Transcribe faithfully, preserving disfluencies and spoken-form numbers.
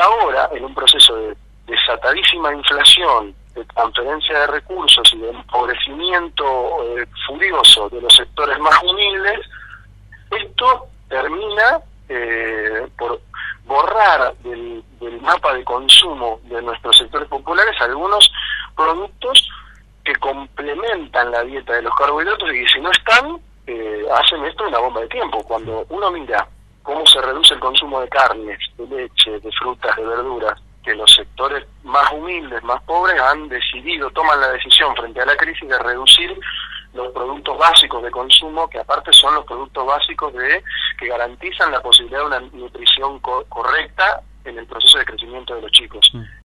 ahora, en un proceso de desatadísima inflación, de transferencia de recursos y de empobrecimiento eh, furioso de los sectores más humildes, esto termina eh, por borrar del, del mapa de consumo de nuestros sectores populares algunos productos que complementan la dieta de los carbohidratos y que si no están, eh, hacen esto una bomba de tiempo. Cuando uno mira cómo se reduce el consumo de carnes, de leche, de frutas, de verduras, que los sectores más humildes, más pobres, han decidido, toman la decisión frente a la crisis de reducir los productos básicos de consumo, que aparte son los productos básicos de que garantizan la posibilidad de una nutrición co- correcta en el proceso de crecimiento de los chicos.